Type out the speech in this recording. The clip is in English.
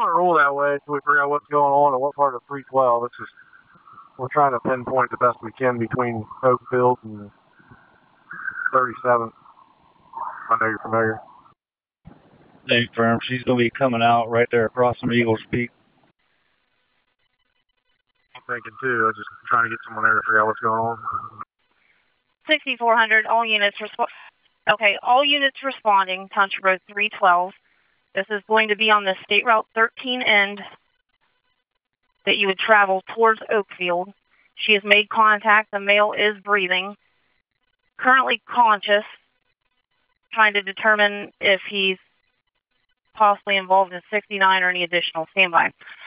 want to roll that way until we figure out what's going on and what part of 312. It's just, we're trying to pinpoint the best we can between Oakfield and 37th. I know you're familiar. State firm. She's going to be coming out right there across from Eagles Peak. I'm thinking too. I'm just trying to get someone there to figure out what's going on. 6400, all units all units responding, Township Road 312. This is going to be on the State Route 13 end that you would travel towards Oakfield. She has made contact. The male is breathing, currently conscious, trying to determine if he's possibly involved in 69 or any additional standby.